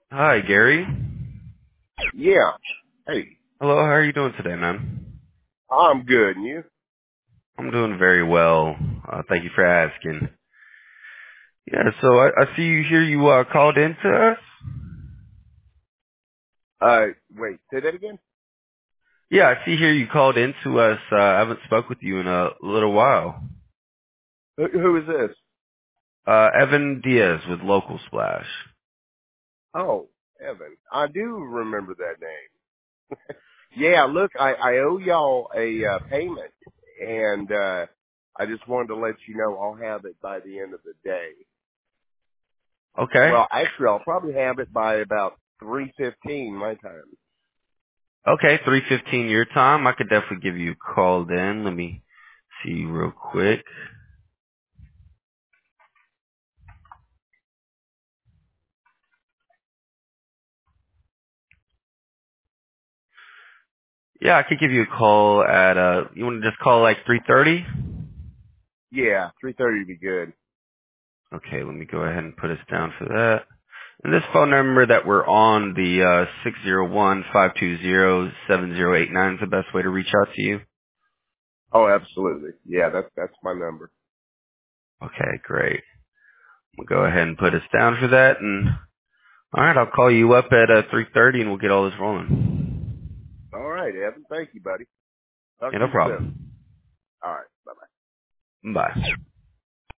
Hi, Gary. Yeah. Hey, Hello, how are you doing today, man? I'm good. And you? I'm doing very well. Thank you for asking. Yeah, so I see you here. You called in to us? Wait, say that again? Yeah, I see here you called in to us. I haven't spoke with you in a little while. Who is this? Evan Diaz with Local Splash. Oh, Evan. I do remember that name. Yeah, look, I owe y'all a payment, and I just wanted to let you know I'll have it by the end of the day. Okay. Well, actually, I'll probably have it by about 3:15 my time. Okay, 3:15 your time. I could definitely give you a call then. Let me see real quick. Yeah, I could give you a call at you want to just call like 3:30? Yeah, 3:30 would be good. Okay, let me go ahead and put us down for that. And this phone number that we're on, the 601-520-7089 is the best way to reach out to you? Oh, absolutely. Yeah, that's my number. Okay, great. We'll go ahead and put us down for that. And all right, I'll call you up at 3:30 and we'll get all this rolling. All right, Evan. Thank you, buddy. Talk Yeah, to no you soon. problem. All right. Bye bye. Bye.